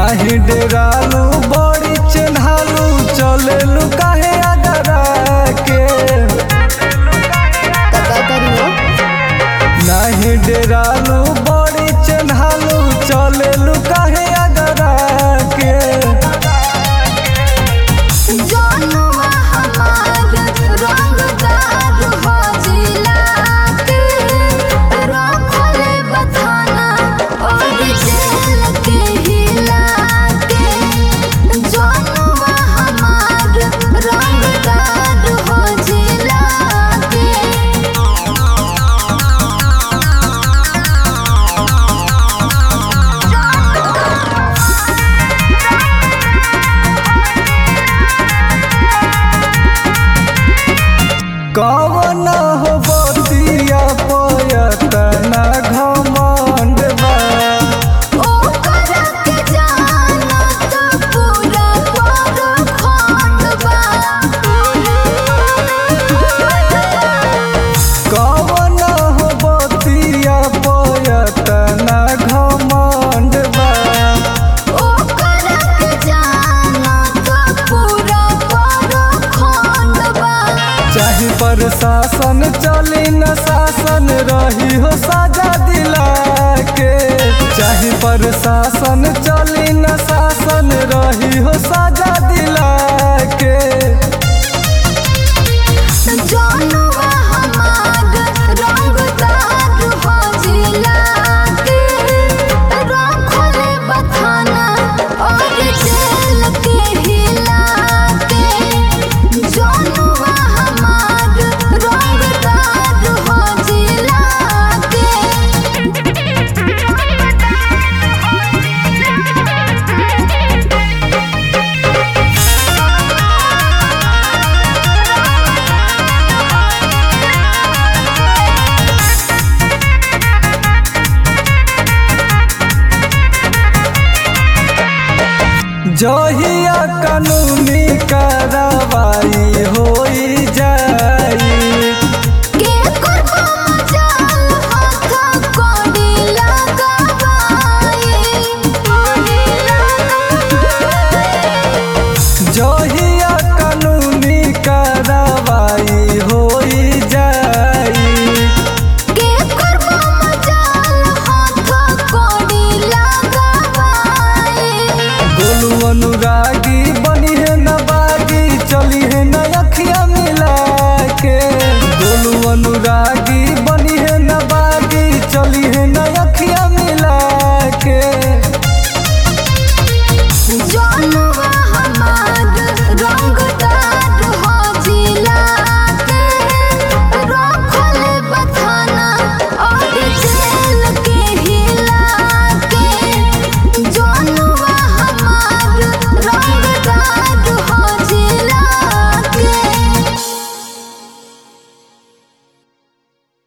नाही डेरालू बड़ी चिन्हालू चलेलू काहे अगरा के नाही डेरालू बड़ी चिन्हालू चलेलू काहे अगरा के कवन हो बतिया पयतना घमंड बा कवन हो बतिया पयतना घमंड बा चाहे प्रशासन चली न शासन रही हो सजा दिला के चाहे प्रशासन चली न शासन रही हो सजा दिला के जहिया